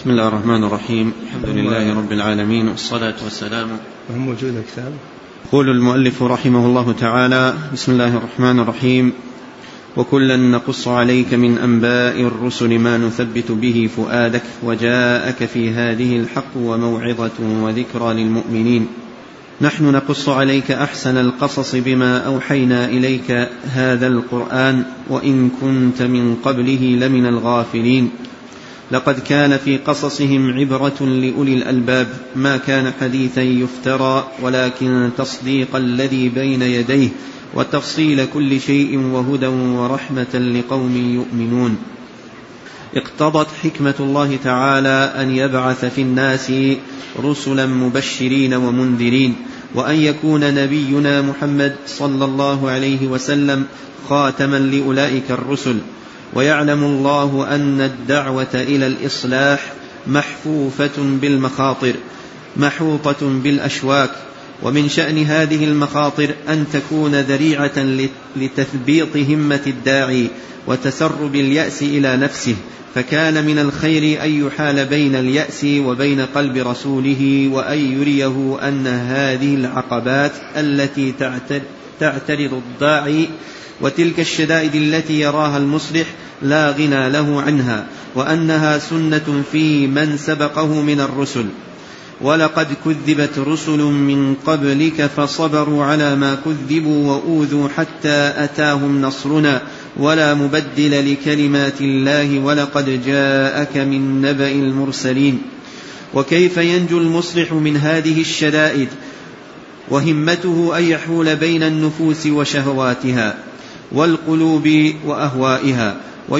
بسم الله الرحمن الرحيم. الحمد لله رب العالمين، والصلاة والسلام. موجود كتاب. يقول المؤلف رحمه الله تعالى: بسم الله الرحمن الرحيم. وكلا نقص عليك من أنباء الرسل ما نثبت به فؤادك، وجاءك في هذه الحق وموعظة وذكرى للمؤمنين. نحن نقص عليك أحسن القصص بما أوحينا إليك هذا القرآن، وإن كنت من قبله لمن الغافلين. لقد كان في قصصهم عبرة لأولي الألباب، ما كان حديثا يفترى، ولكن تصديق الذي بين يديه وتفصيل كل شيء وهدى ورحمة لقوم يؤمنون. اقتضت حكمة الله تعالى أن يبعث في الناس رسلا مبشرين ومنذرين، وأن يكون نبينا محمد صلى الله عليه وسلم خاتما لأولئك الرسل. ويعلم الله أن الدعوة إلى الإصلاح محفوفة بالمخاطر محوطة بالأشواك، ومن شأن هذه المخاطر أن تكون ذريعة لتثبيط همة الداعي وتسرب اليأس إلى نفسه، فكان من الخير أن يحال بين اليأس وبين قلب رسوله، وأن يريه أن هذه العقبات التي تعترض الداعي وتلك الشدائد التي يراها المصلح لا غنى له عنها، وأنها سنة في من سبقه من الرسل. ولقد كذبت رسل من قبلك فصبروا على ما كذبوا وأوذوا حتى أتاهم نصرنا، ولا مبدل لكلمات الله، ولقد جاءك من نبأ المرسلين. وكيف ينجو المصلح من هذه الشدائد وهمته أن يحول بين النفوس وشهواتها والقلوب وأهوائها،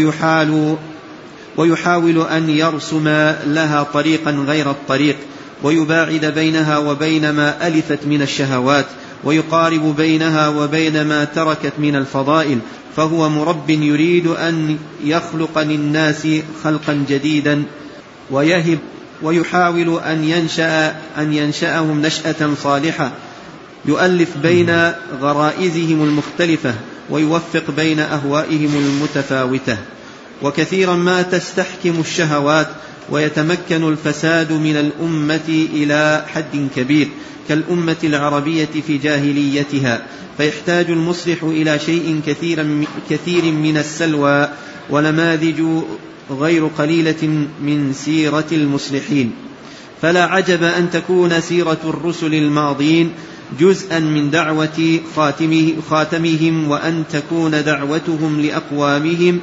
ويحاول أن يرسم لها طريقا غير الطريق، ويباعد بينها وبين ما ألفت من الشهوات، ويقارب بينها وبين ما تركت من الفضائل. فهو مرب يريد أن يخلق للناس خلقا جديدا ويهب، ويحاول أن ينشأهم نشأة صالحة، يؤلف بين غرائزهم المختلفة، ويوفق بين أهوائهم المتفاوتة. وكثيرا ما تستحكم الشهوات ويتمكن الفساد من الأمة إلى حد كبير، كالأمة العربية في جاهليتها، فيحتاج المصلح إلى شيء كثير من السلوى ونماذج غير قليلة من سيرة المصلحين. فلا عجب أن تكون سيرة الرسل الماضين جزءا من دعوة خاتمهم، وأن تكون دعوتهم لأقوامهم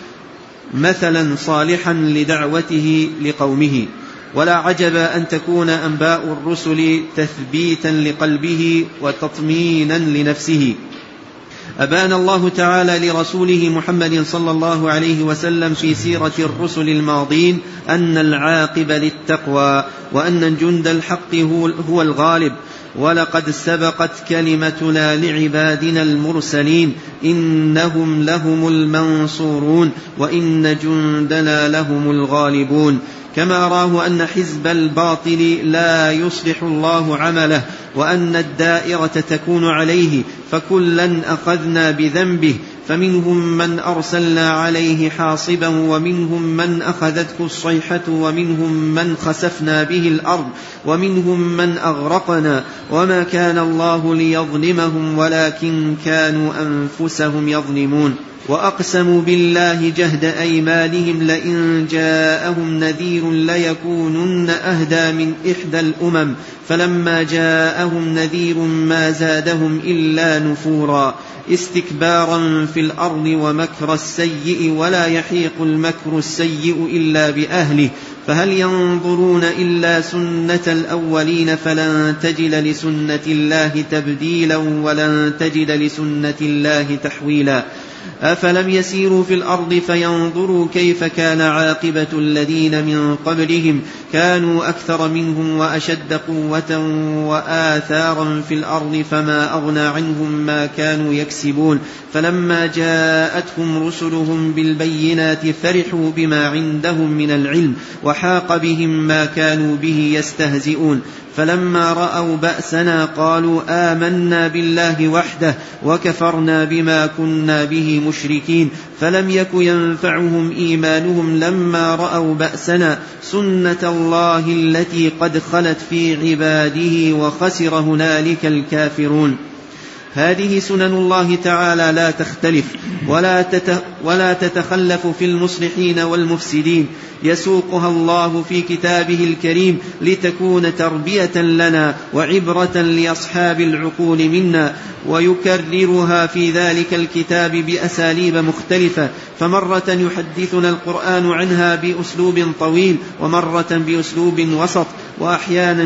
مثلا صالحا لدعوته لقومه. ولا عجب أن تكون أنباء الرسل تثبيتا لقلبه وتطمينا لنفسه. أبان الله تعالى لرسوله محمد صلى الله عليه وسلم في سيرة الرسل الماضين أن العاقب للتقوى، وأن الجند الحق هو الغالب. ولقد سبقت كلمتنا لعبادنا المرسلين إنهم لهم المنصورون، وإن جندنا لهم الغالبون. كما أراه أن حزب الباطل لا يصلح الله عمله، وأن الدائرة تكون عليه، فكلا أخذنا بذنبه، فمنهم من أرسلنا عليه حاصبا، ومنهم من أخذته الصيحة، ومنهم من خسفنا به الأرض، ومنهم من أغرقنا. وما كان الله ليظلمهم ولكن كانوا أنفسهم يظلمون. وأقسموا بالله جهد أيمانهم لئن جاءهم نذير ليكونن أهدى من إحدى الأمم، فلما جاءهم نذير ما زادهم إلا نفورا، استكبارا في الأرض ومكر السيء، ولا يحيق المكر السيء إلا بأهله. فهل ينظرون إلا سنة الأولين فلن تجد لسنة الله تبديلا ولن تجد لسنة الله تحويلا. أفلم يسيروا في الأرض فينظروا كيف كان عاقبة الذين من قبلهم، كانوا أكثر منهم وأشد قوة وآثارا في الأرض، فما أغنى عنهم ما كانوا يكسبون. فلما جاءتهم رسلهم بالبينات فرحوا بما عندهم من العلم، وحاق بهم ما كانوا به يستهزئون. فلما رأوا بأسنا قالوا آمنا بالله وحده وكفرنا بما كنا به مشركين. فلم يك ينفعهم إيمانهم لما رأوا بأسنا سنة الله التي قد خلت في عباده وخسر هنالك الكافرون. هذه سنن الله تعالى لا تختلف ولا تتخلف في المصلحين والمفسدين، يسوقها الله في كتابه الكريم لتكون تربية لنا وعبرة لأصحاب العقول منا، ويكررها في ذلك الكتاب بأساليب مختلفة، فمرة يحدثنا القرآن عنها بأسلوب طويل، ومرة بأسلوب وسط، وأحيانا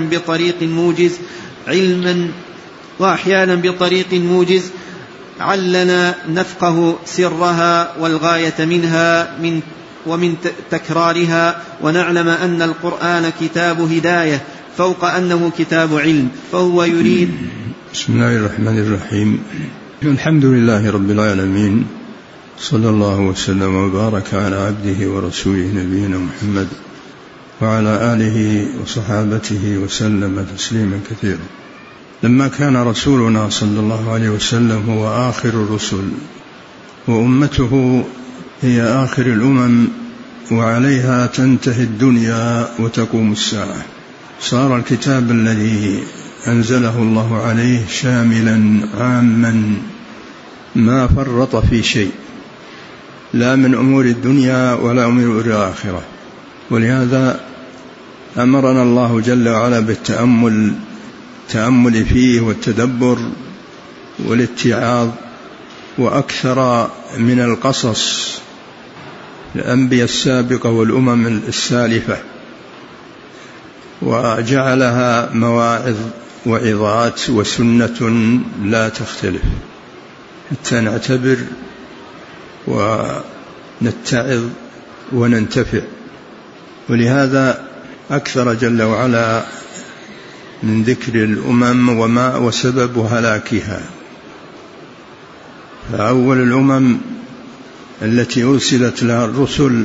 بطريق موجز علنا نفقه سرها والغاية منها ومن تكرارها، ونعلم أن القرآن كتاب هداية فوق أنه كتاب علم، فهو يريد. بسم الله الرحمن الرحيم. الحمد لله رب العالمين، صلى الله وسلم وبارك على عبده ورسوله نبينا محمد وعلى آله وصحابته وسلم تسليما كثيرا. لما كان رسولنا صلى الله عليه وسلم هو آخر الرسل وأمته هي آخر الأمم وعليها تنتهي الدنيا وتقوم الساعة، صار الكتاب الذي أنزله الله عليه شاملا عاما ما فرط في شيء، لا من أمور الدنيا ولا أمور الآخرة. ولهذا أمرنا الله جل وعلا بالتأمل فيه والتدبر والاتعاظ، وأكثر من القصص الأنبياء السابقة والأمم السالفة، وجعلها مواعظ وعظات وسنة لا تختلف حتى نعتبر ونتعظ وننتفع. ولهذا أكثر جل وعلا من ذكر الأمم وما وسبب هلاكها. فأول الأمم التي أرسلت لها الرسل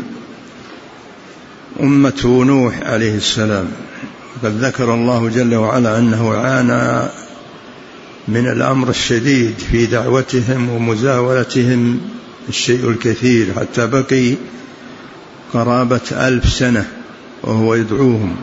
أمة نوح عليه السلام، قد ذكر الله جل وعلا أنه عانى من الأمر الشديد في دعوتهم ومزاولتهم الشيء الكثير، حتى بقي قرابة 1000 سنة وهو يدعوهم.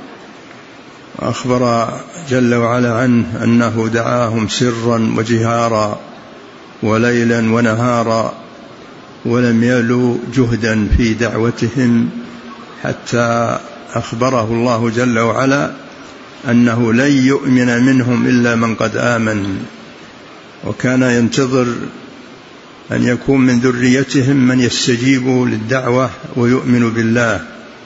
أخبر جل وعلا عنه أنه دعاهم سرا وجهارا وليلا ونهارا، ولم يلوا جهدا في دعوتهم، حتى أخبره الله جل وعلا أنه لن يؤمن منهم إلا من قد آمن، وكان ينتظر أن يكون من ذريتهم من يستجيب للدعوة ويؤمن بالله،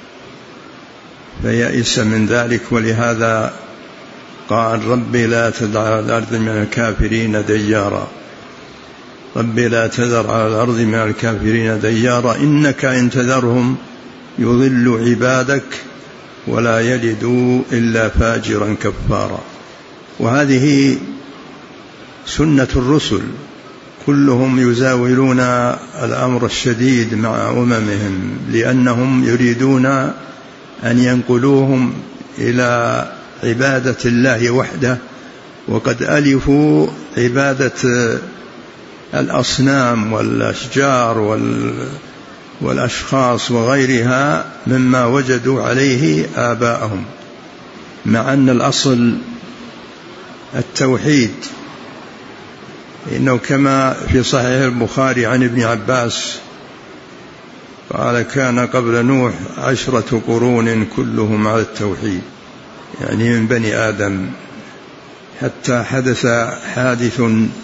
فيئس من ذلك. ولهذا قال ربي لا تذر على الأرض من الكافرين ديارا، ربي لا تذر على الأرض من الكافرين ديارا إنك إن تذرهم يضل عبادك ولا يلدوا إلا فاجرا كفارا. وهذه سنة الرسل، كلهم يزاولون الأمر الشديد مع أممهم، لأنهم يريدون أن ينقلوهم إلى عبادة الله وحده، وقد ألفوا عبادة الأصنام والأشجار والأشخاص وغيرها مما وجدوا عليه آباءهم، مع أن الأصل التوحيد. إنه كما في صحيح البخاري عن ابن عباس قال كان قبل نوح 10 قرون كلهم على التوحيد، يعني من بني آدم، حتى حدث حادث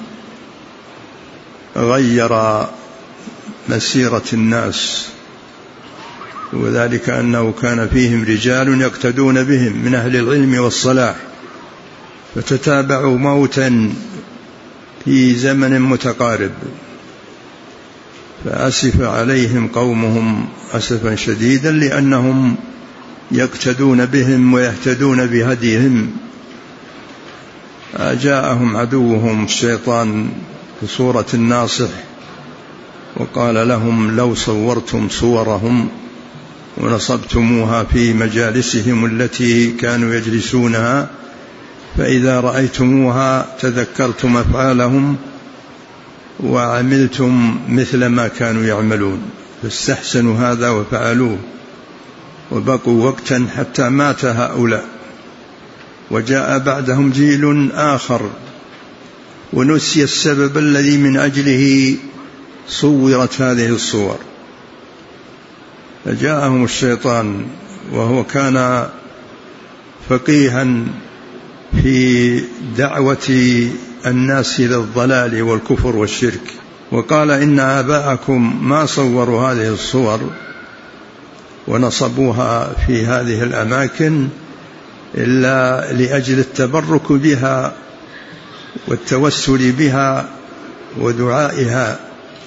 غير مسيرة الناس، وذلك أنه كان فيهم رجال يقتدون بهم من أهل العلم والصلاح، فتتابعوا موتا في زمن متقارب، فأسف عليهم قومهم أسفا شديدا، لأنهم يقتدون بهم ويهتدون بهديهم. جاءهم عدوهم الشيطان في صورة الناصح وقال لهم لو صورتم صورهم ونصبتموها في مجالسهم التي كانوا يجلسونها، فإذا رأيتموها تذكرتم أفعالهم وعملتم مثل ما كانوا يعملون، فاستحسنوا هذا وفعلوه، وبقوا وقتا حتى مات هؤلاء، وجاء بعدهم جيل آخر ونسي السبب الذي من أجله صورت هذه الصور، فجاءهم الشيطان وهو كان فقيها في دعوة الناس إلى الضلال والكفر والشرك، وقال إن آباءكم ما صوروا هذه الصور ونصبوها في هذه الأماكن إلا لأجل التبرك بها والتوسل بها ودعائها،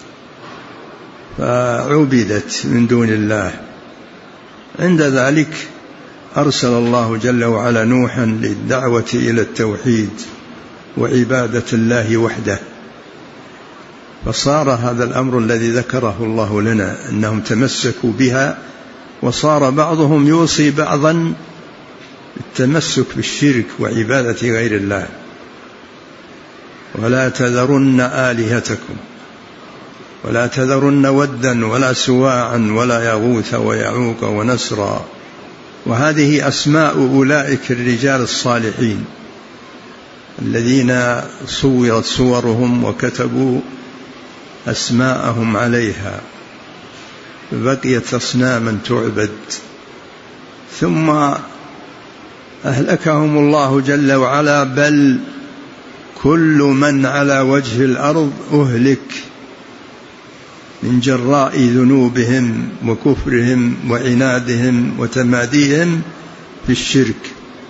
فعبدت من دون الله. عند ذلك أرسل الله جل وعلا نوحا للدعوة إلى التوحيد وعبادة الله وحده، فصار هذا الأمر الذي ذكره الله لنا أنهم تمسكوا بها، وصار بعضهم يوصي بعضا التمسك بالشرك وعبادة غير الله. ولا تذرن آلهتكم ولا تذرن ودا ولا سواعا ولا يغوث ويعوق ونسرا، وهذه أسماء أولئك الرجال الصالحين الذين صورت صورهم وكتبوا أسماءهم عليها، بقيت أصناما تعبد، ثم أهلكهم الله جل وعلا، بل كل من على وجه الأرض أهلك من جراء ذنوبهم وكفرهم وعنادهم وتماديهم في الشرك.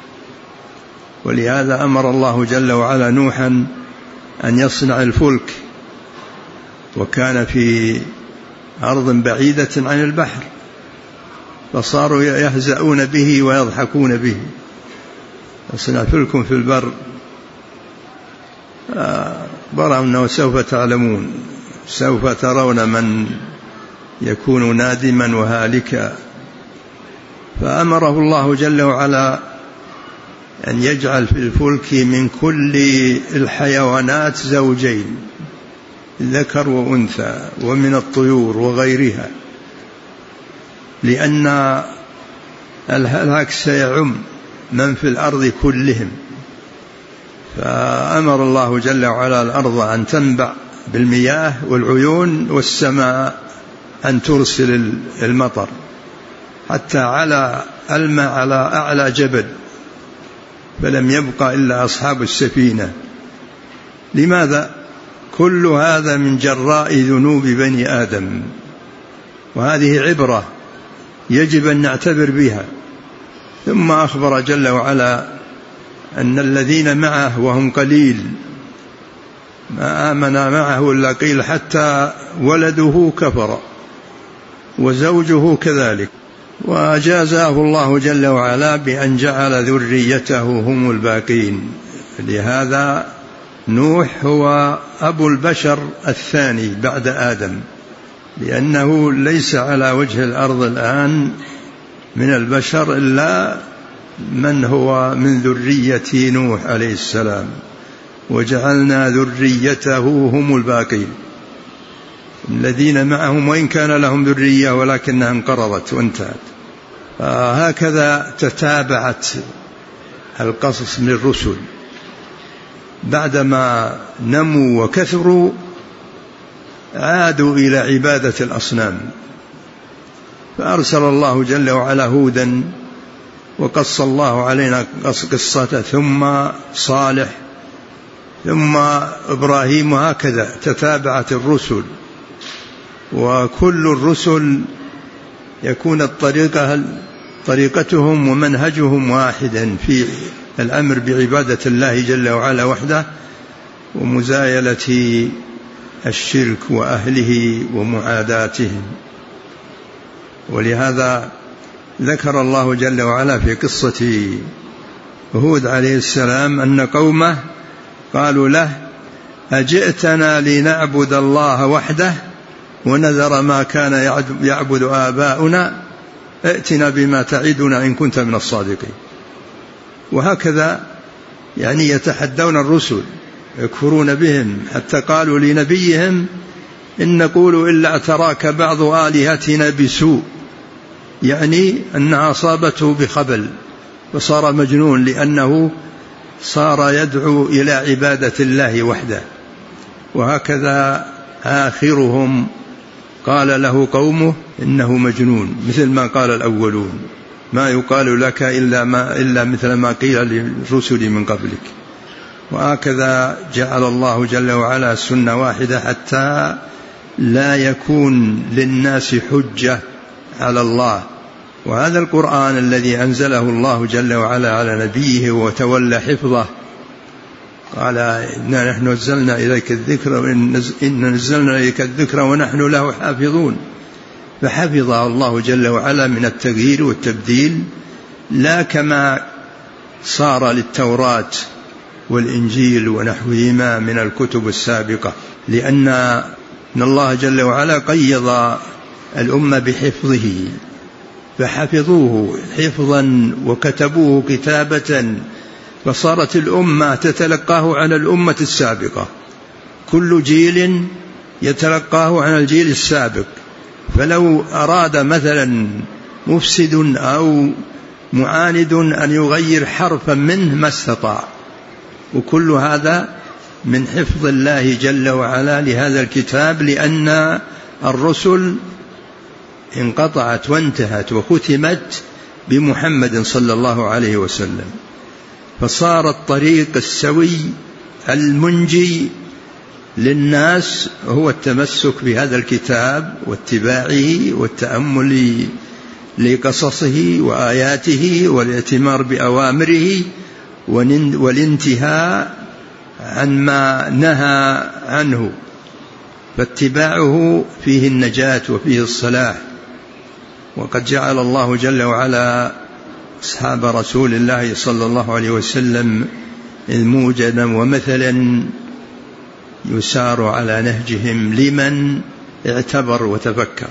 ولهذا أمر الله جل وعلا نوحا أن يصنع الفلك، وكان في أرض بعيدة عن البحر، فصاروا يهزؤون به ويضحكون به. يصنع فلك في البر، برا أنه سوف تعلمون، سوف ترون من يكون نادما وهالكا. فأمره الله جل وعلا أن يجعل في الفلك من كل الحيوانات زوجين، ذكر وأنثى، ومن الطيور وغيرها، لأن الهلاك سيعم من في الأرض كلهم. فأمر الله جل وعلا الأرض أن تنبع بالمياه والعيون، والسماء أن ترسل المطر، حتى على الماء على أعلى جبل، فلم يبقى إلا أصحاب السفينة. لماذا؟ كل هذا من جراء ذنوب بني آدم، وهذه عبرة يجب أن نعتبر بها. ثم أخبر جل وعلا أن الذين معه وهم قليل، ما آمن معه إلا قيل، حتى ولده كفر وزوجه كذلك، وجازاه الله جل وعلا بأن جعل ذريته هم الباقين. لهذا نوح هو أبو البشر الثاني بعد آدم، لأنه ليس على وجه الأرض الآن من البشر إلا من هو من ذرية نوح عليه السلام، وجعلنا ذريته هم الباقين، الذين معهم وإن كان لهم ذرية ولكنها انقرضت وانتهت. هكذا تتابعت القصص من الرسل، بعدما نموا وكثروا عادوا إلى عبادة الأصنام، فأرسل الله جل وعلا هودا، وقص الله علينا قصته، ثم صالح، ثم إبراهيم، وهكذا تتابعت الرسل. وكل الرسل يكون طريقتهم ومنهجهم واحدا في الأمر بعبادة الله جل وعلا وحده، ومزايلة الشرك وأهله ومعاداتهم. ولهذا ذكر الله جل وعلا في قصة هود عليه السلام أن قومه قالوا له: أجئتنا لنعبد الله وحده ونذر ما كان يعبد آباؤنا، ائتنا بما تعدنا إن كنت من الصادقين. وهكذا يعني يتحدون الرسل، يكفرون بهم، حتى قالوا لنبيهم إن نقول إلا اعتراك بعض آلهتنا بسوء، يعني أنها أصابته بخبل وصار مجنون، لأنه صار يدعو إلى عبادة الله وحده. وهكذا آخرهم قال له قومه إنه مجنون، مثل ما قال الأولون، ما يقال لك إلا مثل ما قيل للرسل من قبلك. وهكذا جعل الله جل وعلا سنة واحدة حتى لا يكون للناس حجة على الله. وهذا القرآن الذي أنزله الله جل وعلا على نبيه وتولى حفظه، قال إنا نحن نزلنا إليك الذكر إن نزلنا إليك الذكر ونحن له حافظون، فحفظه الله جل وعلا من التغيير والتبديل، لا كما صار للتوراة والإنجيل ونحوهما من الكتب السابقة، لأن الله جل وعلا قيض الأمة بحفظه، فحفظوه حفظا وكتبوه كتابة، فصارت الأمة تتلقاه عن الأمة السابقة، كل جيل يتلقاه عن الجيل السابق. فلو أراد مثلا مفسد أو معاند أن يغير حرفا منه ما استطاع. وكل هذا من حفظ الله جل وعلا لهذا الكتاب، لأن الرسل انقطعت وانتهت وختمت بمحمد صلى الله عليه وسلم، فصار الطريق السوي المنجي للناس هو التمسك بهذا الكتاب واتباعه والتأمل لقصصه وآياته والائتمار بأوامره والانتهاء عن ما نهى عنه، فاتباعه فيه النجاة وفيه الصلاح. وقد جعل الله جل وعلا أصحاب رسول الله صلى الله عليه وسلم موجدا ومثلا يسار على نهجهم لمن اعتبر وتفكر.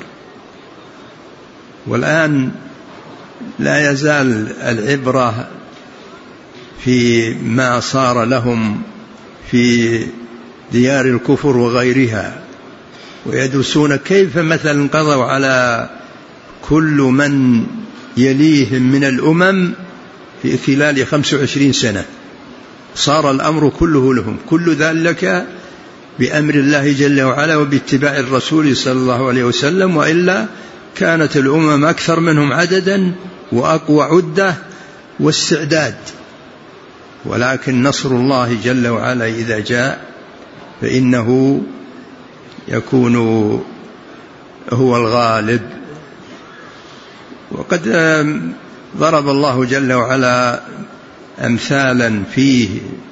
والآن لا يزال العبرة في ما صار لهم في ديار الكفر وغيرها، ويدرسون كيف مثلا قضوا على كل من يليهم من الأمم في خلال 25 سنة، صار الأمر كله لهم، كل ذلك بأمر الله جل وعلا وباتباع الرسول صلى الله عليه وسلم، وإلا كانت الأمم أكثر منهم عددا وأقوى عدة واستعداد. ولكن نصر الله جل وعلا إذا جاء فإنه يكون هو الغالب. وقد ضرب الله جل وعلا أمثالا فيه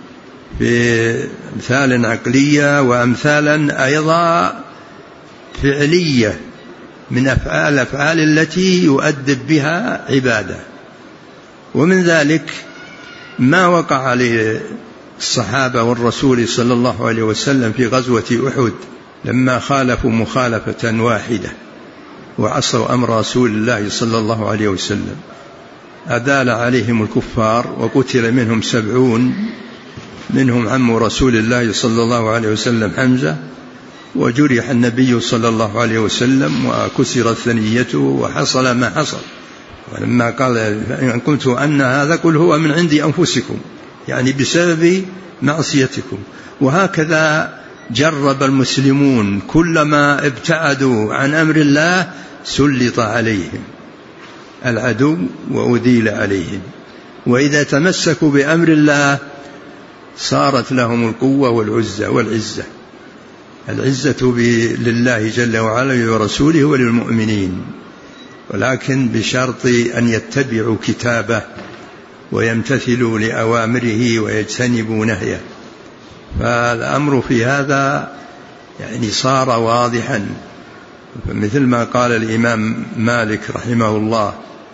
بأمثال عقلية وأمثالا أيضا فعلية من أفعال التي يؤدب بها عباده. ومن ذلك ما وقع للصحابة والرسول صلى الله عليه وسلم في غزوة أحد لما خالفوا مخالفة واحدة وعصوا أمر رسول الله صلى الله عليه وسلم، أدال عليهم الكفار وقتل منهم 70، منهم عم رسول الله صلى الله عليه وسلم حمزة، وجرح النبي صلى الله عليه وسلم وكسرت ثنيته وحصل ما حصل. ولما قال إن قلت أن هذا قل هو من عند أنفسكم، يعني بسبب معصيتكم. وهكذا جرب المسلمون كلما ابتعدوا عن أمر الله سلط عليهم العدو وأذيل عليهم، وإذا تمسكوا بأمر الله صارت لهم القوة والعزة. العزة لله جل وعلا ورسوله وللمؤمنين، ولكن بشرط أن يتبعوا كتابه ويمتثلوا لأوامره ويجتنبوا نهيه. فالأمر في هذا يعني صار واضحا، مثل ما قال الإمام مالك رحمه الله: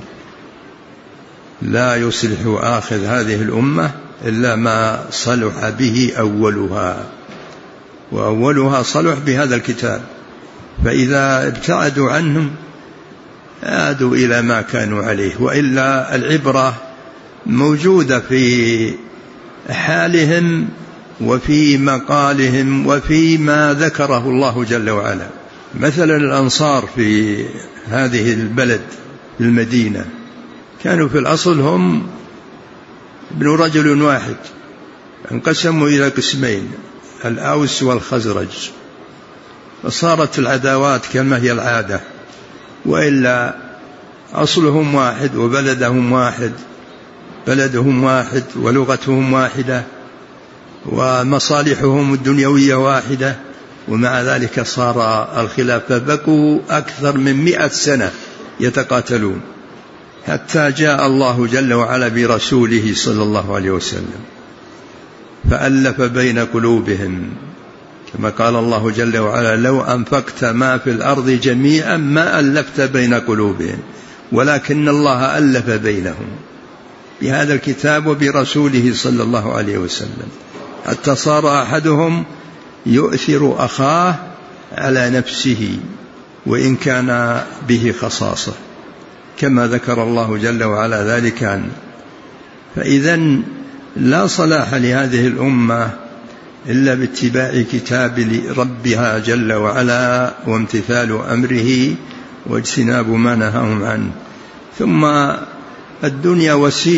لا يصلح آخر هذه الأمة إلا ما صلح به أولها، وأولها صلح بهذا الكتاب، فإذا ابتعدوا عنهم عادوا إلى ما كانوا عليه. وإلا العبرة موجودة في حالهم وفي مقالهم وفيما ذكره الله جل وعلا. مثلا الأنصار في هذه البلد المدينة كانوا في الأصل هم ابن رجل واحد، انقسموا إلى قسمين، الأوس والخزرج، فصارت العداوات كما هي العادة، وإلا أصلهم واحد وبلدهم واحد، بلدهم واحد ولغتهم واحدة ومصالحهم الدنيوية واحدة، ومع ذلك صار الخلاف، فبقوا أكثر من 100 سنة يتقاتلون، حتى جاء الله جل وعلا برسوله صلى الله عليه وسلم فألف بين قلوبهم، كما قال الله جل وعلا: لو أنفقت ما في الأرض جميعا ما ألفت بين قلوبهم ولكن الله ألف بينهم بهذا الكتاب وبرسوله صلى الله عليه وسلم، حتى صار أحدهم يؤثر أخاه على نفسه وإن كان به خصاصة، كما ذكر الله جل وعلا ذلك عنه. فإذن لا صلاح لهذه الأمة إلا باتباع كتاب ربها جل وعلا وامتثال أمره واجتناب ما نهاهم عنه. ثم الدنيا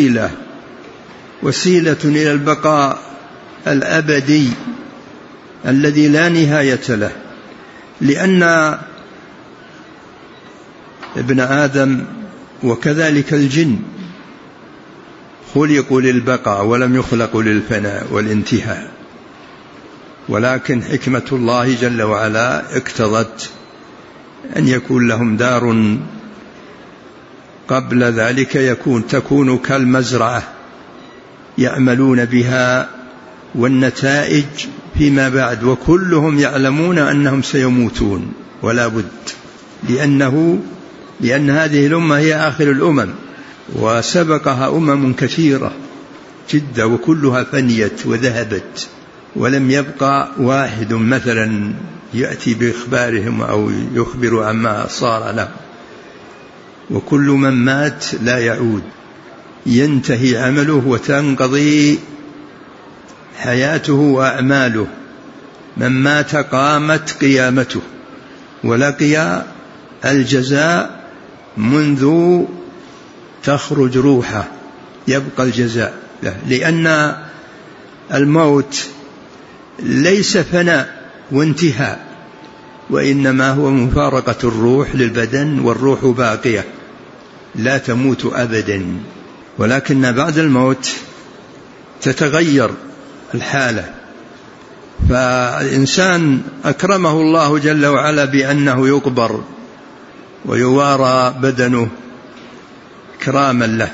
وسيلة إلى البقاء الأبدي الذي لا نهاية له، لأن ابن آدم وكذلك الجن خلقوا للبقاء ولم يخلقوا للفناء والانتهاء، ولكن حكمة الله جل وعلا اقتضت أن يكون لهم دار قبل ذلك تكون كالمزرعة يعملون بها، والنتائج فيما بعد، وكلهم يعلمون أنهم سيموتون ولا بد، لأن هذه الأمة هي آخر الأمم، وسبقها أمم كثيرة جدا وكلها فنيت وذهبت، ولم يبقى واحد مثلا يأتي بإخبارهم أو يخبر عما صار له، وكل من مات لا يعود، ينتهي عمله وتنقضي حياته وأعماله. من مات قامت قيامته ولقي الجزاء منذ تخرج روحه، يبقى الجزاء له، لأن الموت ليس فناء وانتهاء، وإنما هو مفارقة الروح للبدن، والروح باقية لا تموت أبدا، ولكن بعد الموت تتغير الحالة. فالإنسان أكرمه الله جل وعلا بأنه يقبر ويوارى بدنه إكراما له،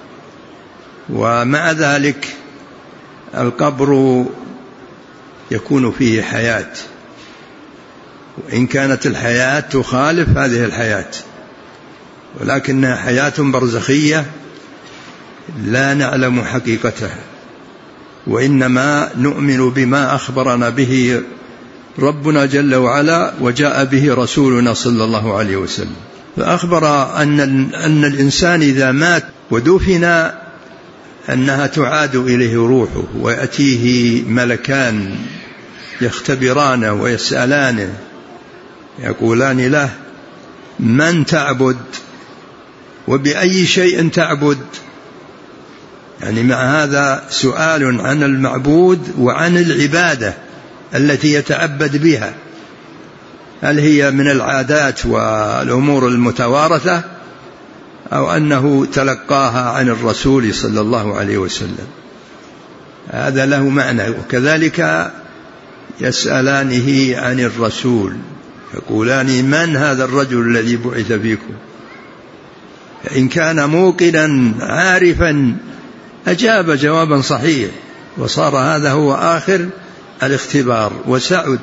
ومع ذلك القبر يكون فيه حياة، وإن كانت الحياة تخالف هذه الحياة، ولكنها حياة برزخية لا نعلم حقيقتها، وإنما نؤمن بما أخبرنا به ربنا جل وعلا وجاء به رسولنا صلى الله عليه وسلم، فأخبر أن الإنسان إذا مات ودفن أنها تعاد إليه روحه، ويأتيه ملكان يختبرانه ويسألانه، يقولان له: من تعبد وبأي شيء تعبد؟ يعني مع هذا سؤال عن المعبود وعن العبادة التي يتعبد بها، هل هي من العادات والأمور المتوارثة أو أنه تلقاها عن الرسول صلى الله عليه وسلم؟ هذا له معنى. وكذلك يسألانه عن الرسول، يقولان: من هذا الرجل الذي بعث فيكم؟ إن كان موقنا عارفا أجاب جوابا صحيح، وصار هذا هو آخر الاختبار وسعد.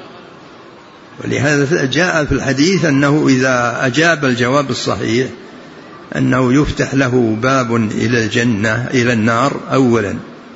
ولهذا جاء في الحديث أنه إذا أجاب الجواب الصحيح أنه يفتح له باب إلى الجنة إلى النار أولا،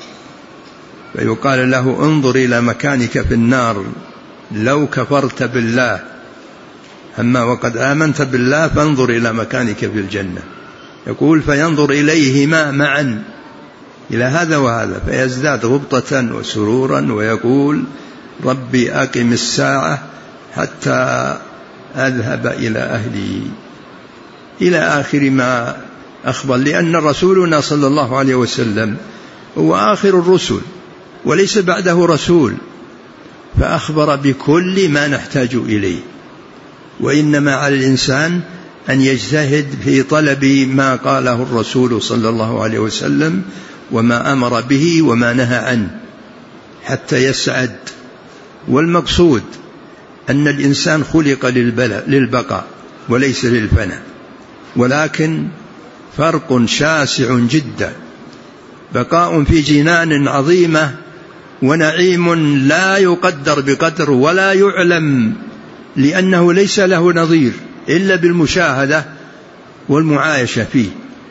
فيقال له: انظر إلى مكانك في النار لو كفرت بالله، أما وقد آمنت بالله فانظر إلى مكانك في الجنة. يقول: فينظر إليهما معا، إلى هذا وهذا، فيزداد غبطة وسرورا ويقول ربي أقم الساعة حتى أذهب إلى أهلي، إلى آخر ما أخبر. لأن رسولنا صلى الله عليه وسلم هو آخر الرسل وليس بعده رسول، فأخبر بكل ما نحتاج إليه. وإنما على الإنسان أن يجتهد في طلب ما قاله الرسول صلى الله عليه وسلم وما أمر به وما نهى عنه حتى يسعد. والمقصود أن الإنسان خلق للبقاء وليس للفناء، ولكن فرق شاسع جدا، بقاء في جنان عظيمة ونعيم لا يقدر بقدر ولا يعلم، لأنه ليس له نظير إلا بالمشاهدة والمعايشة فيه،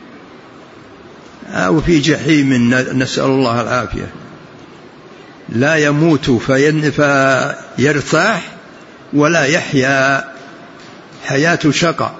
أو في جحيم نسأل الله العافية، لا يموت فيرتاح ولا يحيا حياة شقاء.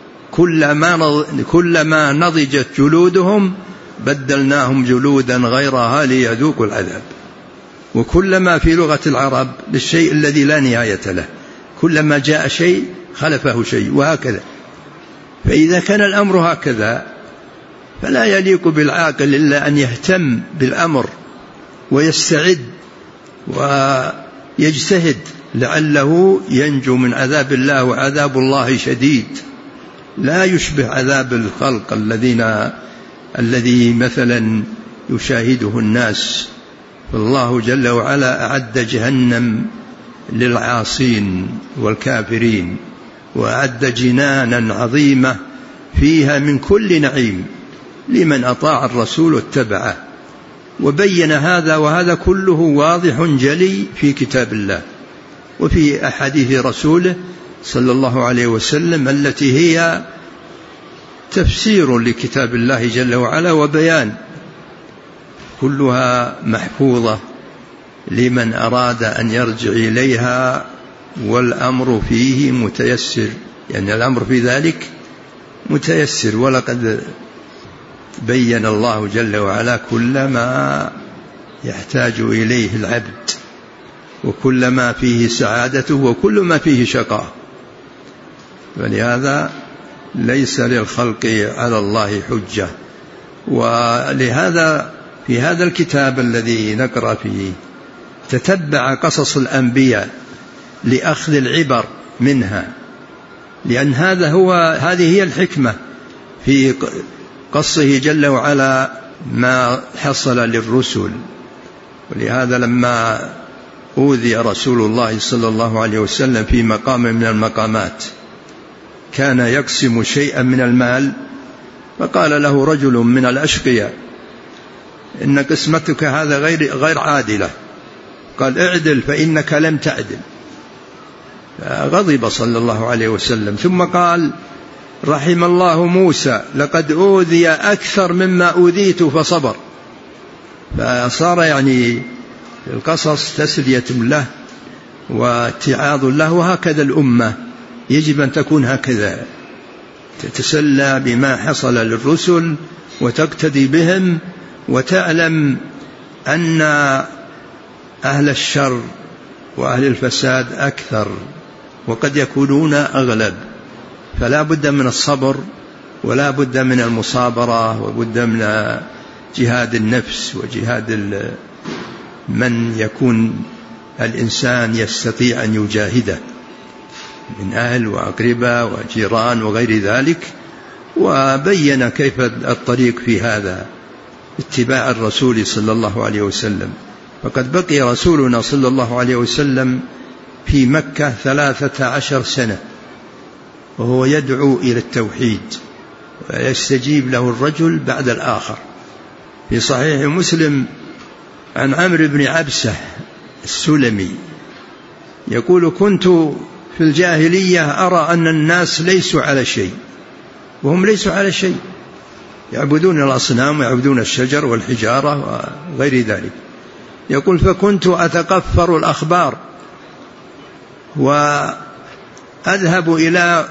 كلما نضجت جلودهم بدلناهم جلودا غيرها ليذوقوا العذاب. وكلما في لغة العرب للشيء الذي لا نهاية له، كلما جاء شيء خلفه شيء، وهكذا. فإذا كان الأمر هكذا فلا يليق بالعاقل إلا أن يهتم بالأمر ويستعد ويجتهد لعله ينجو من عذاب الله، وعذاب الله شديد لا يشبه عذاب الخلق الذي مثلا يشاهده الناس. فالله جل وعلا أعد جهنم للعاصين والكافرين، وأعد جنانا عظيمة فيها من كل نعيم لمن أطاع الرسول واتبعه. وبين هذا، وهذا كله واضح جلي في كتاب الله وفي أحاديث رسوله صلى الله عليه وسلم، التي هي تفسير لكتاب الله جل وعلا وبيان، كلها محفوظة لمن أراد أن يرجع إليها. والأمر فيه متيسر، يعني الأمر في ذلك متيسر. ولقد بين الله جل وعلا كل ما يحتاج إليه العبد، وكل ما فيه سعادته، وكل ما فيه شقاء. ولهذا ليس للخلق على الله حجة. ولهذا في هذا الكتاب الذي نقرأ فيه تتبع قصص الأنبياء لأخذ العبر منها، لأن هذه هي الحكمة في قصه جل وعلا ما حصل للرسل. ولهذا لما أوذي رسول الله صلى الله عليه وسلم في مقام من المقامات كان يقسم شيئا من المال، فقال له رجل من الأشقياء إن قسمتك هذا غير عادلة، قال اعدل فإنك لم تعدل. فغضب صلى الله عليه وسلم، ثم قال رحم الله موسى لقد أوذي أكثر مما أوذيت فصبر. فصار يعني القصص تسلية له واتعاظ له. وهكذا الأمة يجب أن تكون هكذا، تتسلى بما حصل للرسل وتقتدي بهم، وتعلم أن أهل الشر وأهل الفساد أكثر وقد يكونون أغلب، فلا بد من الصبر ولا بد من المصابرة، وبد من جهاد النفس وجهاد من يكون الإنسان يستطيع أن يجاهده من أهل وأقرباء وجيران وغير ذلك. وبين كيف الطريق في هذا اتباع الرسول صلى الله عليه وسلم. فقد بقي رسولنا صلى الله عليه وسلم في مكة 13 سنة وهو يدعو إلى التوحيد، ويستجيب له الرجل بعد الآخر. في صحيح مسلم عن عمرو بن عبسة السلمي يقول كنت في الجاهلية أرى أن الناس ليسوا على شيء، وهم ليسوا على شيء، يعبدون الأصنام ويعبدون الشجر والحجارة وغير ذلك. يقول فكنت أتقفر الأخبار وأذهب إلى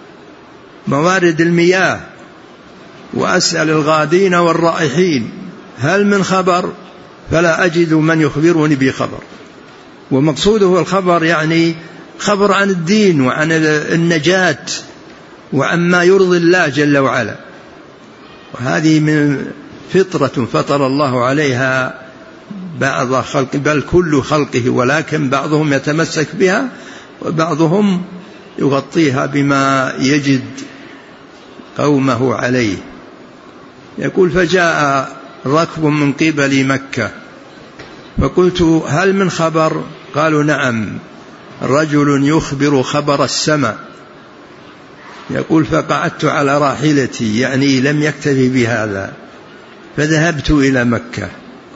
موارد المياه وأسأل الغادين والرائحين هل من خبر؟ فلا أجد من يخبرني بخبر. ومقصوده الخبر يعني خبر عن الدين وعن النجاة وعما يرضي الله جل وعلا. وهذه من فطرة فطر الله عليها بعض خلق، بل كل خلقه، ولكن بعضهم يتمسك بها وبعضهم يغطيها بما يجد قومه عليه. يقول: فجاء ركب من قبل مكة فقلت: هل من خبر؟ قالوا: نعم، رجل يخبر خبر السماء. يقول: فقعدت على راحلتي، يعني لم يكتفي بهذا، فذهبت إلى مكة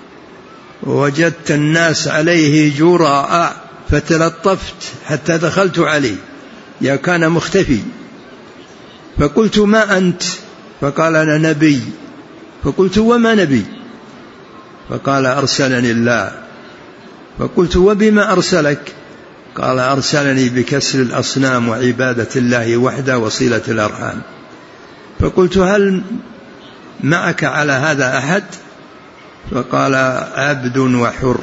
ووجدت الناس عليه جراء، فتلطفت حتى دخلت عليه، يا كان مختفي. فقلت: ما أنت؟ فقال: أنا نبي. فقلت: وما نبي؟ فقال: أرسلني الله. فقلت: وبما أرسلك؟ قال: أرسلني بكسر الأصنام وعبادة الله وحده وصلة الأرحام. فقلت: هل معك على هذا أحد؟ فقال: عبد وحر،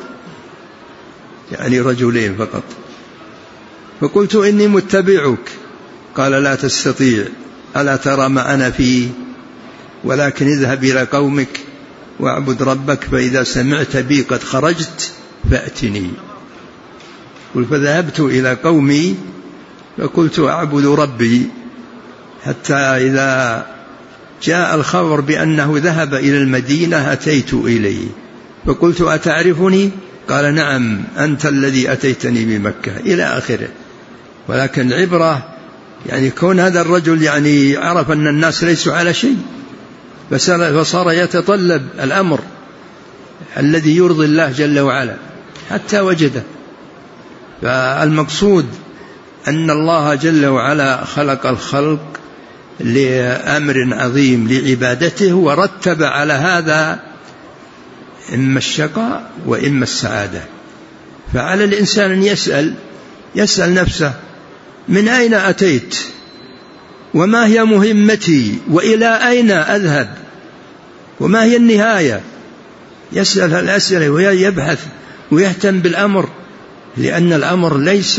يعني رجلين فقط. فقلت: إني متبعك. قال: لا تستطيع، ألا ترى ما أنا فيه؟ ولكن اذهب إلى قومك واعبد ربك، فإذا سمعت بي قد خرجت فأتني. فذهبت إلى قومي فقلت: أعبد ربي، حتى إذا جاء الخبر بأنه ذهب إلى المدينة أتيت إليه فقلت: أتعرفني؟ قال: نعم، أنت الذي أتيتني بمكة، إلى آخره. ولكن العبرة يعني كون هذا الرجل يعني عرف أن الناس ليسوا على شيء، فصار يتطلب الأمر الذي يرضي الله جل وعلا حتى وجده. فالمقصود أن الله جل وعلا خلق الخلق لأمر عظيم لعبادته، ورتب على هذا إما الشقاء وإما السعادة. فعلى الإنسان أن يسأل نفسه: من أين أتيت؟ وما هي مهمتي؟ وإلى أين أذهب؟ وما هي النهاية؟ يسأل الأسئلة ويبحث ويهتم بالأمر، لأن الأمر ليس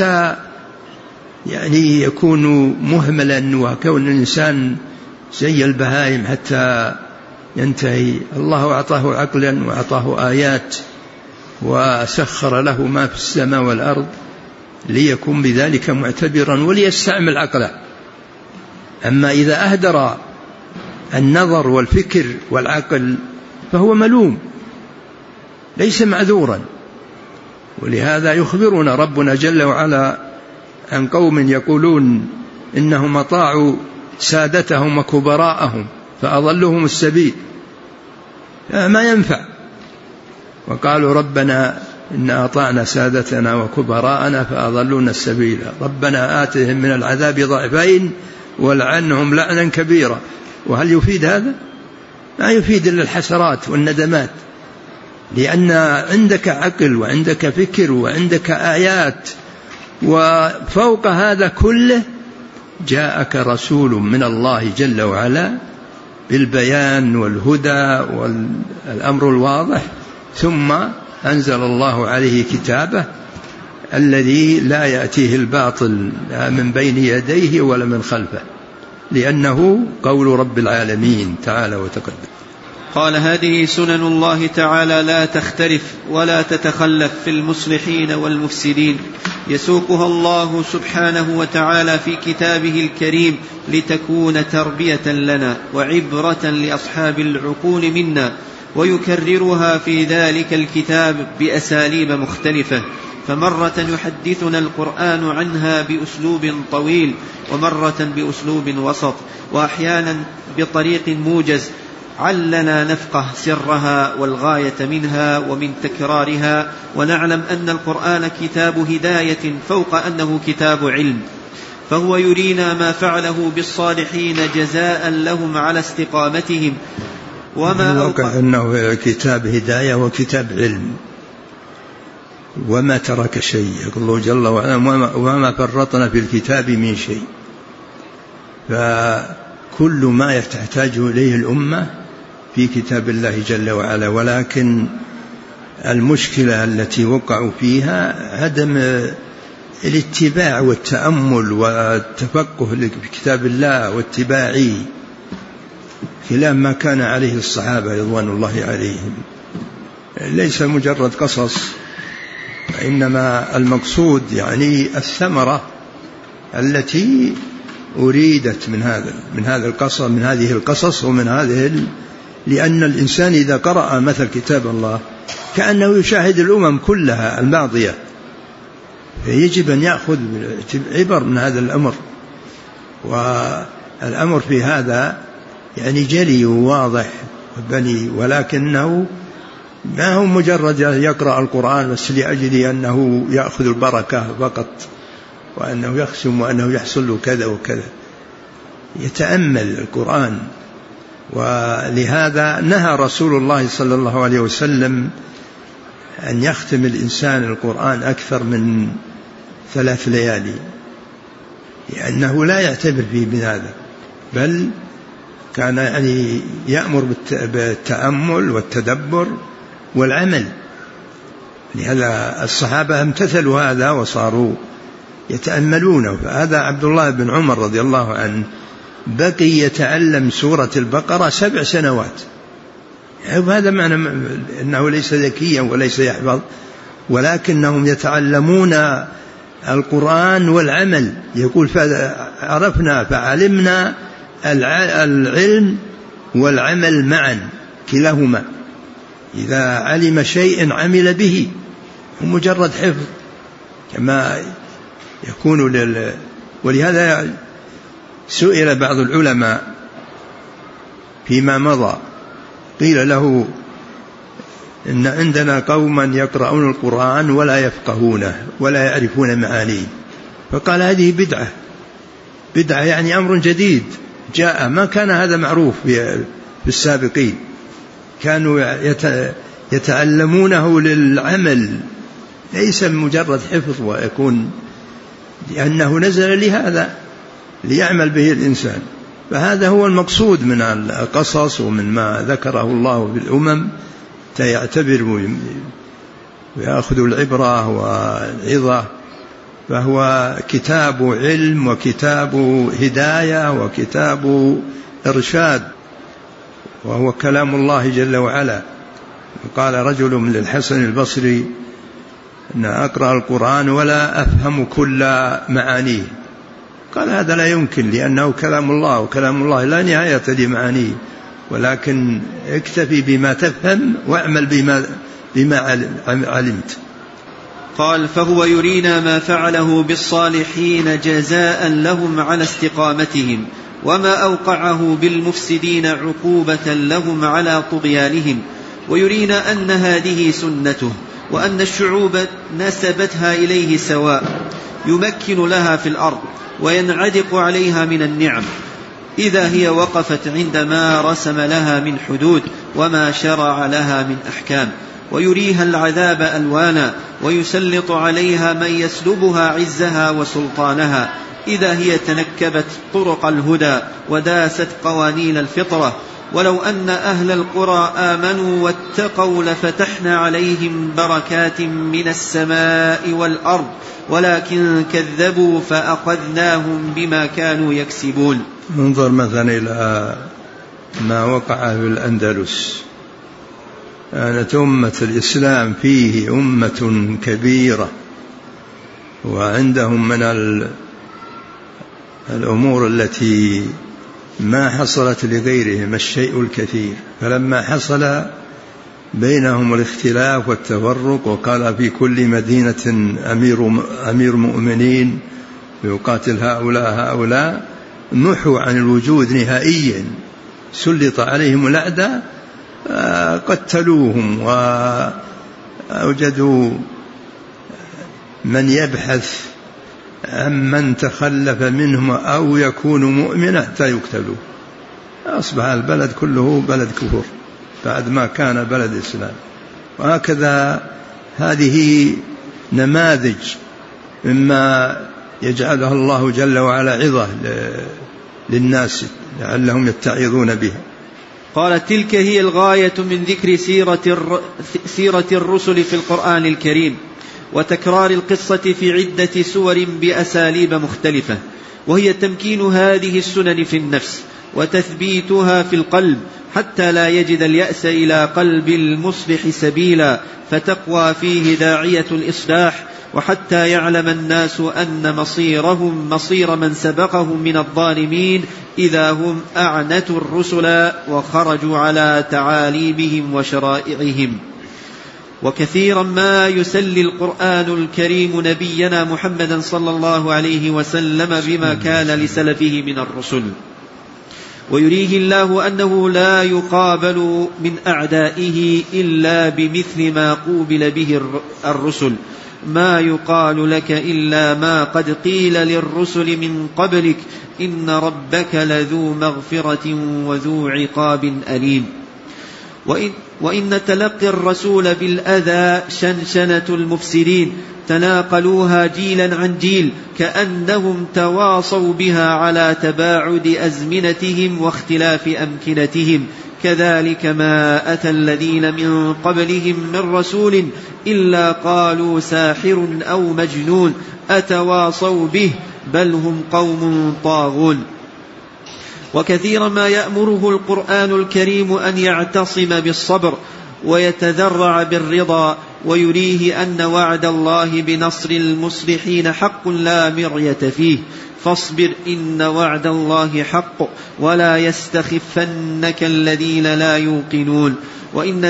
يعني يكون مهملا وكون الإنسان زي البهائم حتى ينتهي. الله أعطاه عقلا وأعطاه آيات وسخر له ما في السماء والأرض ليكون بذلك معتبرا وليستعمل عقله. أما إذا أهدر النظر والفكر والعقل فهو ملوم ليس معذورا. ولهذا يخبرنا ربنا جل وعلا عن قوم يقولون إنهم أطاعوا سادتهم وكبراءهم فأضلهم السبيل، ما ينفع. وقالوا: ربنا إن أطعنا سادتنا وكبراءنا فأضلونا السبيل، ربنا آتهم من العذاب ضعفين ولعنهم لعنا كبيرا. وهل يفيد هذا؟ ما يفيد إلا الحسرات والندمات، لأن عندك عقل وعندك فكر وعندك آيات، وفوق هذا كله جاءك رسول من الله جل وعلا بالبيان والهدى والأمر الواضح، ثم أنزل الله عليه كتابه الذي لا يأتيه الباطل من بين يديه ولا من خلفه، لأنه قول رب العالمين تعالى وتقدم. قال: هذه سنن الله تعالى لا تختلف ولا تتخلف في المصلحين والمفسدين، يسوقها الله سبحانه وتعالى في كتابه الكريم لتكون تربية لنا وعبرة لأصحاب العقول منا، ويكررها في ذلك الكتاب بأساليب مختلفة، فمرة يحدثنا القرآن عنها بأسلوب طويل، ومرة بأسلوب وسط، وأحيانا بطريق موجز علنا نفقه سرها والغاية منها ومن تكرارها، ونعلم أن القرآن كتاب هداية فوق أنه كتاب علم، فهو يرينا ما فعله بالصالحين جزاء لهم على استقامتهم. وما الواقع أنه كتاب هداية وكتاب علم، وما ترك شيء، يقول الله جل وعلا: وما فرطنا في الكتاب من شيء. فكل ما تحتاج إليه الأمة في كتاب الله جل وعلا، ولكن المشكلة التي وقعوا فيها عدم الاتباع والتأمل والتفقه لكتاب الله واتباعه، خلاف ما كان عليه الصحابة رضوان الله عليهم. ليس مجرد قصص، إنما المقصود يعني الثمرة التي أريدت من هذا القصص، من هذه القصص ومن هذه لأن الإنسان إذا قرأ مثل كتاب الله كأنه يشاهد الأمم كلها الماضية، فيجب أن يأخذ عبر من هذا الأمر. والأمر في هذا يعني جلي وواضح وبني، ولكنه ما هو مجرد يقرأ القرآن بس لأجل أنه يأخذ البركة فقط، وأنه يخشم وأنه يحصل له كذا وكذا، يتأمل القرآن. ولهذا نهى رسول الله صلى الله عليه وسلم أن يختم الإنسان القرآن أكثر من 3 ليالي، لأنه لا يعتبر فيه بهذا، بل كان يعني يأمر بالتأمل والتدبر والعمل. لهذا الصحابة امتثلوا هذا وصاروا يتأملونه. فهذا عبد الله بن عمر رضي الله عنه بقي يتعلم سورة البقرة 7 سنوات. هذا معنى أنه ليس ذكيا وليس يحفظ، ولكنهم يتعلمون القرآن والعمل. يقول عرفنا فعلمنا العلم والعمل معا كلاهما، إذا علم شيء عمل به، ومجرد حفظ كما يكون ولهذا سئل بعض العلماء فيما مضى، قيل له إن عندنا قوما يقرؤون القرآن ولا يفقهونه ولا يعرفون معانيه، فقال هذه بدعة يعني أمر جديد جاء، ما كان هذا معروف في السابقين، كانوا يتعلمونه للعمل ليس مجرد حفظ ويكون، لأنه نزل لهذا ليعمل به الإنسان. فهذا هو المقصود من القصص ومن ما ذكره الله بالأمم، يعتبر ويأخذ العبرة والعظة. فهو كتاب علم وكتاب هداية وكتاب إرشاد، وهو كلام الله جل وعلا. قال رجل من الحسن البصري أن أقرأ القرآن ولا أفهم كل معانيه، قال هذا لا يمكن، لأنه كلام الله، وكلام الله لا نهاية لمعانيه، ولكن اكتفي بما تفهم واعمل بما علمت. قال فهو يرينا ما فعله بالصالحين جزاء لهم على استقامتهم، وما أوقعه بالمفسدين عقوبة لهم على طغيانهم، ويرينا أن هذه سنته، وأن الشعوب نسبتها إليه سواء، يمكن لها في الأرض وينعدق عليها من النعم إذا هي وقفت عندما رسم لها من حدود وما شرع لها من أحكام، ويريها العذاب ألوانا، ويسلط عليها من يسلبها عزها وسلطانها إذا هي تنكبت طرق الهدى وداست قوانين الفطرة. ولو أن أهل القرى آمنوا واتقوا لفتحنا عليهم بركات من السماء والأرض، ولكن كذبوا فأخذناهم بما كانوا يكسبون. انظر مثلا إلى ما وقع في الأندلس، كانت أمة الإسلام فيه أمة كبيرة، وعندهم من الأمور التي ما حصلت لغيرهم الشيء الكثير. فلما حصل بينهم الاختلاف والتفرق، وقال في كل مدينة أمير مؤمنين يقاتل هؤلاء، محوا عن الوجود نهائيا، سلط عليهم الأعداء، قتلوهم وأوجدوا من يبحث عن من تخلف منهم أو يكون مؤمنا حتى يقتلوا. أصبح البلد كله بلد كفر بعد ما كان بلد إسلام. وهكذا هذه نماذج مما يجعلها الله جل وعلا عظة للناس لعلهم يتعظون بها. قال: تلك هي الغاية من ذكر سيرة الرسل في القرآن الكريم، وتكرار القصة في عدة سور بأساليب مختلفة، وهي تمكين هذه السنن في النفس وتثبيتها في القلب حتى لا يجد اليأس إلى قلب المصلح سبيلا فتقوى فيه داعية الإصلاح، وحتى يعلم الناس أن مصيرهم مصير من سبقهم من الظالمين إذا هم أعنتوا الرسل وخرجوا على تعاليمهم وشرائعهم. وكثيرا ما يسلي القرآن الكريم نبينا محمدا صلى الله عليه وسلم بما كان لسلفه من الرسل، ويريه الله أنه لا يقابل من أعدائه إلا بمثل ما قوبل به الرسل، ما يقال لك إلا ما قد قيل للرسل من قبلك إن ربك لذو مغفرة وذو عقاب أليم. وإن تلقي الرسول بالأذى شنشنة المفسدين، تناقلوها جيلا عن جيل كأنهم تواصوا بها على تباعد أزمنتهم واختلاف أمكنتهم، كذلك ما أتى الذين من قبلهم من رسول إلا قالوا ساحر أو مجنون أتواصوا به بل هم قوم طاغون. وكثيرا ما يأمره القرآن الكريم أن يعتصم بالصبر ويتذرع بالرضا، ويريه أن وعد الله بنصر المصلحين حق لا مرية فيه، فاصبر إن وعد الله حق ولا يستخفنك الذين لا يوقنون. وإن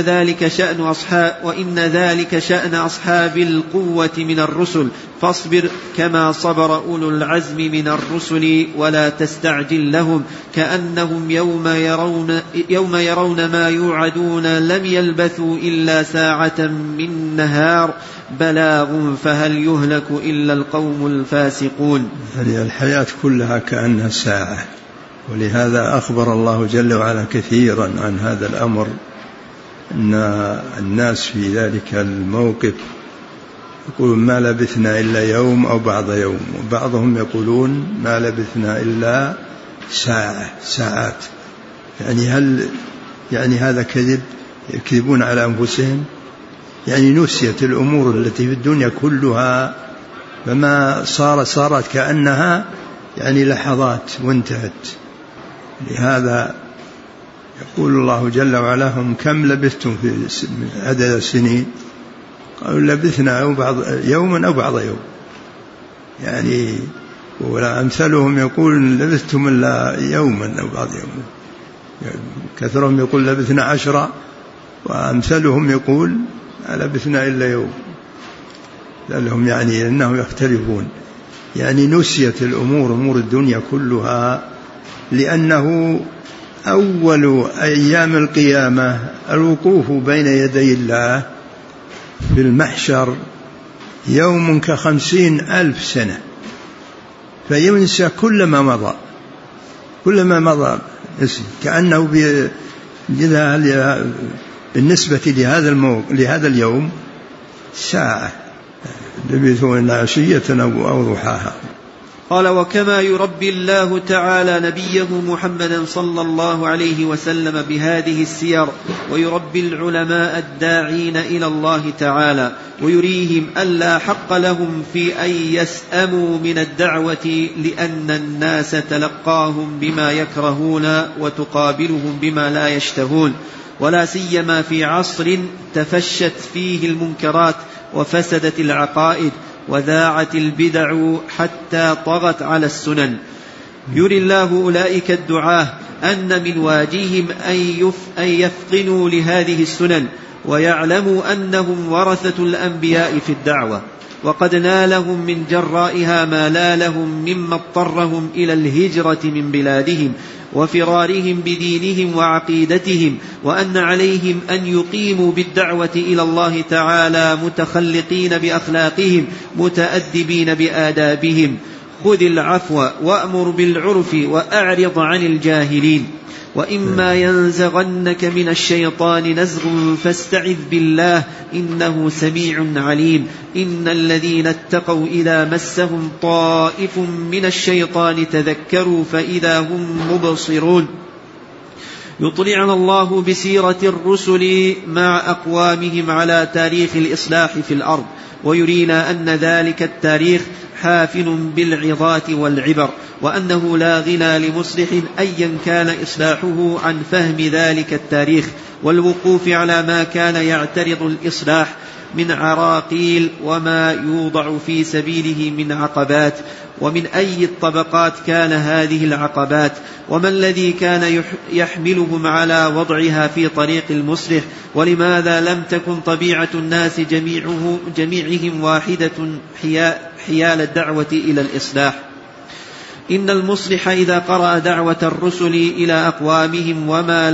ذلك شأن أصحاب القوة من الرسل، فاصبر كما صبر أولو العزم من الرسل ولا تستعجل لهم، كأنهم يوم يرون ما يوعدون لم يلبثوا إلا ساعة من نهار بلاغ فهل يهلك إلا القوم الفاسقون. هذه الحياة كلها كأنها ساعة، ولهذا أخبر الله جل وعلا كثيرا عن هذا الأمر، أن الناس في ذلك الموقف يقولون ما لبثنا إلا يوم أو بعض يوم، وبعضهم يقولون ما لبثنا إلا ساعات. يعني هذا كذب، يكذبون على أنفسهم. يعني نسيت الأمور التي في الدنيا كلها، فما صارت كأنها يعني لحظات وانتهت. لهذا يقول الله جل وعلا هم كم لبثتم في عدد السنين؟ قالوا لبثنا يوما أو بعض يوم. يعني ولا أمثلهم يقول لبثتم إلا يوما أو بعض يوم، كثرهم يقول لبثنا 10، وأمثلهم يقول لبثنا إلا يوم. لهم يعني أنهم يختلفون. يعني نسيت أمور الدنيا كلها، لأنه أول أيام القيامة الوقوف بين يدي الله في المحشر يوم ك50,000 سنة، فينسى كل ما مضى كأنه بالنسبة لهذا اليوم ساعة لبثوا عشية أو ضحاها. قال: وكما يربي الله تعالى نبيه محمدا صلى الله عليه وسلم بهذه السير، ويربي العلماء الداعين إلى الله تعالى، ويريهم ألا حق لهم في أن يسأموا من الدعوة، لأن الناس تلقاهم بما يكرهون وتقابلهم بما لا يشتهون، ولا سيما في عصر تفشت فيه المنكرات وفسدت العقائد وذاعت البدع حتى طغت على السنن. يري الله أولئك الدعاة أن من واجبهم أن يفطنوا لهذه السنن، ويعلموا أنهم ورثة الأنبياء في الدعوة، وقد نالهم من جرائها ما نالهم مما اضطرهم إلى الهجرة من بلادهم وفرارهم بدينهم وعقيدتهم، وأن عليهم أن يقيموا بالدعوة إلى الله تعالى متخلقين بأخلاقهم متأدبين بآدابهم. خذ العفو وأمر بالعرف وأعرض عن الجاهلين. وإما ينزغنك من الشيطان نزغ فاستعذ بالله إنه سميع عليم. إن الذين اتقوا إذا مسهم طائف من الشيطان تذكروا فإذا هم مبصرون. يطلعنا الله بسيرة الرسل مع أقوامهم على تاريخ الإصلاح في الأرض، ويرينا أن ذلك التاريخ حافل بالعظات والعبر، وأنه لا غنى لمصلح أيا كان إصلاحه عن فهم ذلك التاريخ والوقوف على ما كان يعترض الإصلاح من عراقيل وما يوضع في سبيله من عقبات، ومن أي الطبقات كان هذه العقبات، وما الذي كان يحملهم على وضعها في طريق المصلح، ولماذا لم تكن طبيعة الناس جميعهم واحدة حيال الدعوة إلى الإصلاح. إن المصلح إذا قرأ دعوة الرسل إلى أقوامهم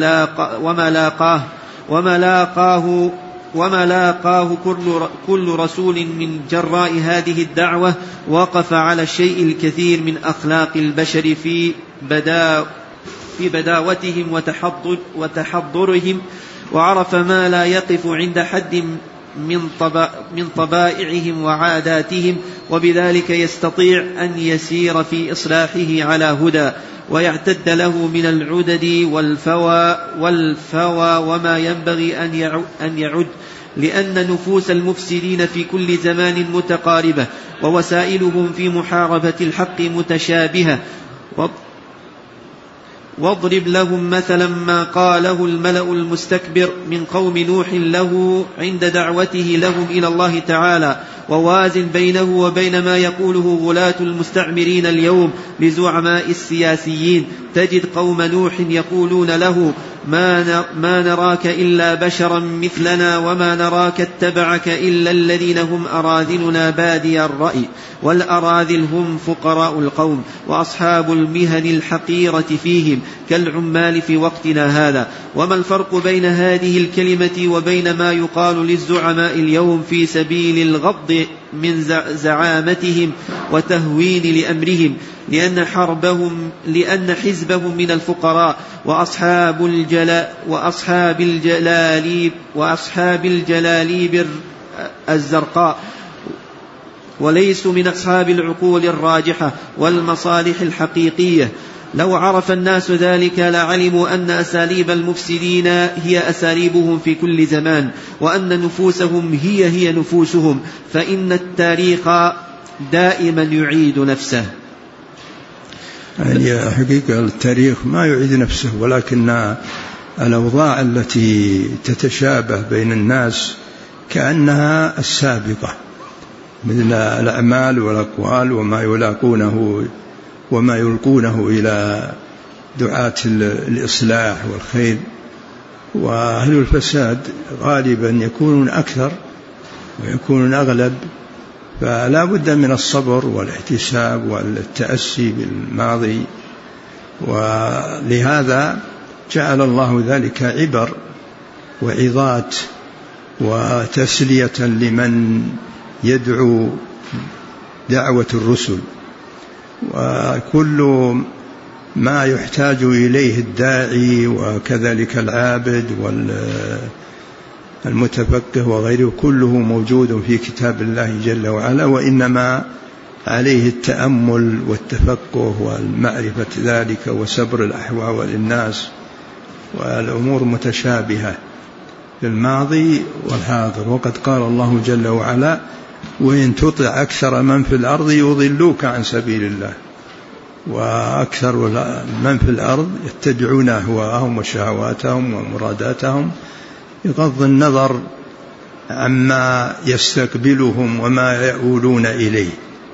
وما لاقاه كل رسول من جراء هذه الدعوة، وقف على الشيء الكثير من أخلاق البشر في بداوتهم وتحضرهم، وعرف ما لا يقف عند حد من طبائعهم وعاداتهم، وبذلك يستطيع أن يسير في إصلاحه على هدى، ويعتد له من العدد والفوى وما ينبغي أن يعد، لأن نفوس المفسدين في كل زمان متقاربة، ووسائلهم في محاربة الحق متشابهة. واضرب لهم مثلا ما قاله الملأ المستكبر من قوم نوح له عند دعوته لهم إلى الله تعالى، ووازن بينه وبين ما يقوله غلاة المستعمرين اليوم لزعماء السياسيين. تجد قوم نوح يقولون له: ما نراك إلا بشرا مثلنا، وما نراك اتبعك إلا الذين هم أراذلنا بادي الرأي، والأراذل هم فقراء القوم، وأصحاب المهن الحقيرة فيهم كالعمال في وقتنا هذا. وما الفرق بين هذه الكلمة وبين ما يقال للزعماء اليوم في سبيل الغض من زعامتهم وتهوين لأمرهم، لأن حزبهم من الفقراء وأصحاب الجلاليب الزرقاء، وليسوا من أصحاب العقول الراجحة والمصالح الحقيقية. لو عرف الناس ذلك لعلموا أن أساليب المفسدين هي أساليبهم في كل زمان، وأن نفوسهم هي نفوسهم، فإن التاريخ دائما يعيد نفسه. يعني حقيقة التاريخ ما يعيد نفسه، ولكن الأوضاع التي تتشابه بين الناس كأنها السابقة، مثل الأعمال والأقوال وما يلقونه إلى دعاة الإصلاح والخير. وأهل الفساد غالبا يكونون أكثر ويكونون أغلب، فلا بد من الصبر والاحتساب والتأسي بالماضي، ولهذا جعل الله ذلك عبر وعظات وتسلية لمن يدعو دعوة الرسل. وكل ما يحتاج إليه الداعي وكذلك العابد والمتفقه وغيره كله موجود في كتاب الله جل وعلا، وإنما عليه التأمل والتفقه والمعرفة ذلك وسبر الأحوال للناس، والأمور متشابهة في الماضي والحاضر. وقد قال الله جل وعلا: وإن تطع أكثر من في الأرض يضلوك عن سبيل الله. وأكثر من في الأرض يتبعون أهواءهم وشهواتهم ومراداتهم بغض النظر عما يستقبلهم وما يؤولون إليه،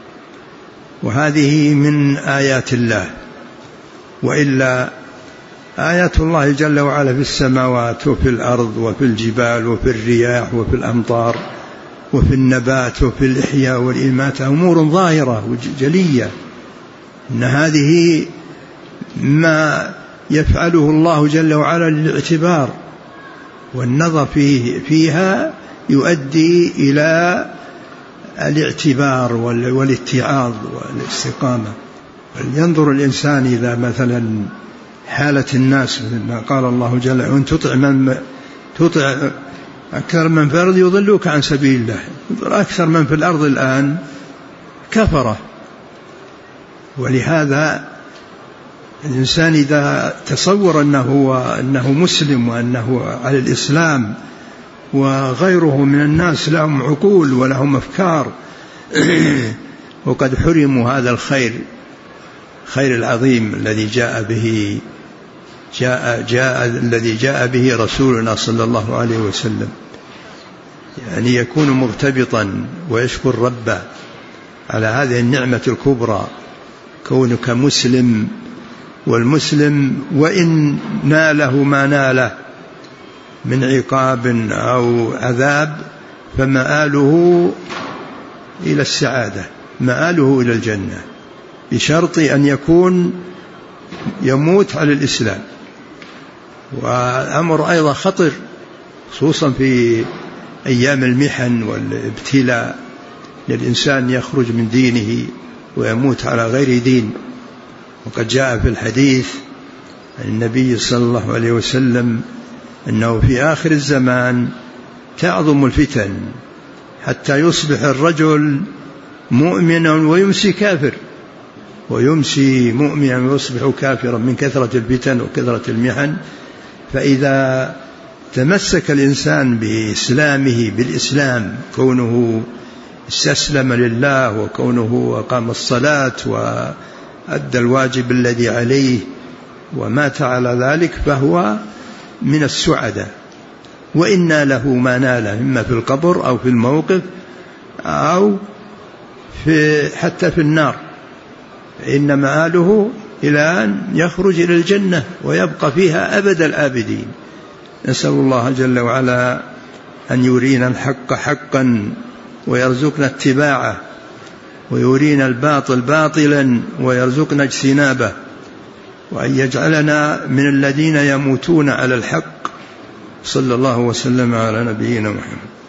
وهذه من آيات الله. وإلا آيات الله جل وعلا في السماوات وفي الأرض وفي الجبال وفي الرياح وفي الأمطار وفي النبات وفي الإحياء والإماتة أمور ظاهرة وجلية، إن هذه ما يفعله الله جل وعلا للاعتبار، والنظر فيها يؤدي إلى الاعتبار والاتعاظ والاستقامة. ينظر الإنسان إذا مثلا حالة الناس، ما قال الله جل وعلا: وإن تطع أكثر من في الأرض يضلوك عن سبيل الله. أكثر من في الأرض الآن كفرة، ولهذا الإنسان إذا تصور أنه مسلم وأنه على الإسلام وغيره من الناس لهم عقول ولهم أفكار وقد حرموا هذا الخير العظيم الذي الذي جاء به رسولنا صلى الله عليه وسلم، يعني يكون مرتبطا ويشكر ربه على هذه النعمة الكبرى كونك مسلم. والمسلم وإن ناله ما ناله من عقاب أو عذاب فمآله إلى السعادة، مآله إلى الجنة، بشرط أن يموت على الإسلام. والأمر أيضا خطر خصوصا في أيام المحن والابتلاء، للإنسان يخرج من دينه ويموت على غير دين. وقد جاء في الحديث عن النبي صلى الله عليه وسلم أنه في آخر الزمان تعظم الفتن حتى يصبح الرجل مؤمنا ويمسي كافر، ويمسي مؤمنا ويصبح كافرا من كثرة الفتن وكثرة المحن. فإذا تمسك الإنسان بإسلامه بالإسلام، كونه استسلم لله وكونه أقام الصلاة وأدى الواجب الذي عليه ومات على ذلك، فهو من السعداء، وإن له ما ناله إما في القبر أو في الموقف أو حتى في النار، إن مآله إلى أن يخرج إلى الجنة ويبقى فيها أبد الآبدين. نسأل الله جل وعلا أن يرينا الحق حقا ويرزقنا اتباعه، ويرينا الباطل باطلا ويرزقنا اجتنابه، وأن يجعلنا من الذين يموتون على الحق. صلى الله وسلم على نبينا محمد.